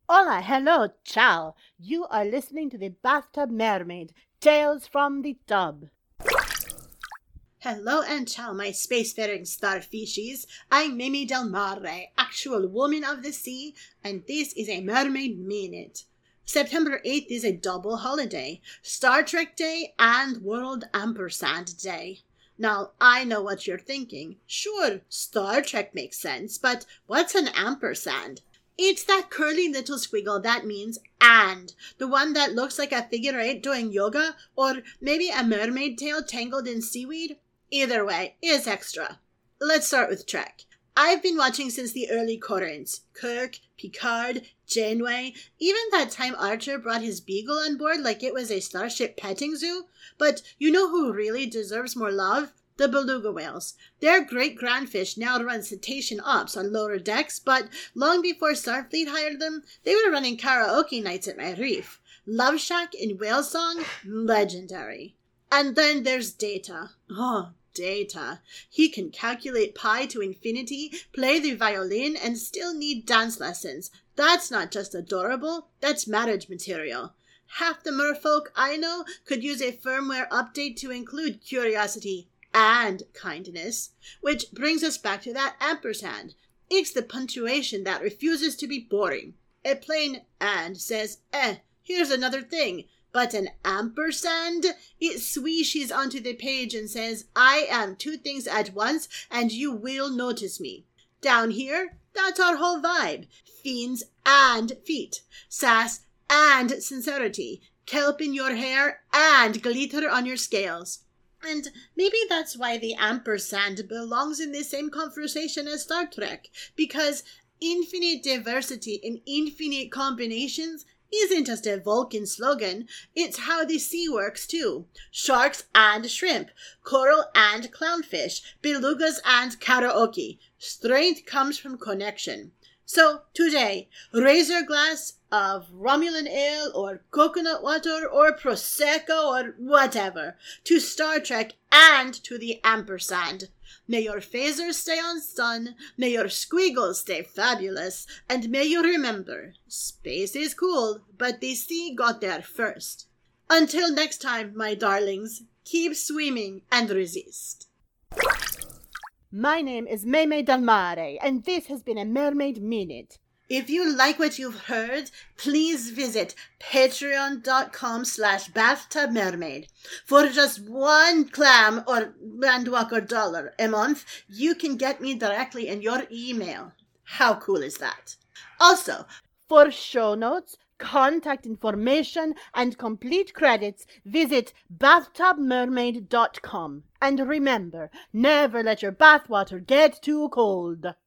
Hola, hello, ciao. You are listening to the Bathtub Mermaid, Tales from the Tub. Hello and ciao, my spacefaring starfishes. I'm Mimi Del Mare, actual woman of the sea, and this is a Mermaid Minute. September 8th is a double holiday, Star Trek Day and World Ampersand Day. Now, I know what you're thinking. Sure, Star Trek makes sense, but what's an ampersand? It's that curly little squiggle that means and, the one that looks like a figure eight doing yoga, or maybe a mermaid tail tangled in seaweed. Either way, it's extra. Let's start with Trek. I've been watching since the early currents. Kirk, Picard, Janeway, even that time Archer brought his beagle on board like it was a starship petting zoo. But you know who really deserves more love? The beluga whales. Their great grandfish now run cetacean ops on lower decks, but long before Starfleet hired them, they were running karaoke nights at my reef. Love Shack in whale song? Legendary. And then there's Data. Oh, Data. He can calculate pi to infinity, play the violin, and still need dance lessons. That's not just adorable, that's marriage material. Half the merfolk I know could use a firmware update to include curiosity and kindness, which brings us back to that ampersand. It's the punctuation that refuses to be boring. A plain and says, here's another thing. But an ampersand, it swishes onto the page and says, I am two things at once and you will notice me. Down here, that's our whole vibe. Fins and feet. Sass and sincerity. Kelp in your hair and glitter on your scales. And maybe that's why the ampersand belongs in the same conversation as Star Trek, because infinite diversity in infinite combinations isn't just a Vulcan slogan, it's how the sea works too. Sharks and shrimp, coral and clownfish, belugas and karaoke. Strength comes from connection. So today, raise your glass of Romulan ale or coconut water or Prosecco or whatever to Star Trek and to the ampersand. May your phasers stay on sun, may your squiggles stay fabulous, and may you remember, space is cool, but the sea got there first. Until next time, my darlings, keep swimming and resist. My name is Meme Del Mare, and this has been a Mermaid Minute. If you like what you've heard, please visit patreon.com/bathtubmermaid. For just $1 clam or bandwalker dollar a month, you can get me directly in your email. How cool is that? Also, for show notes, contact information, and complete credits, visit bathtubmermaid.com. And remember, never let your bathwater get too cold.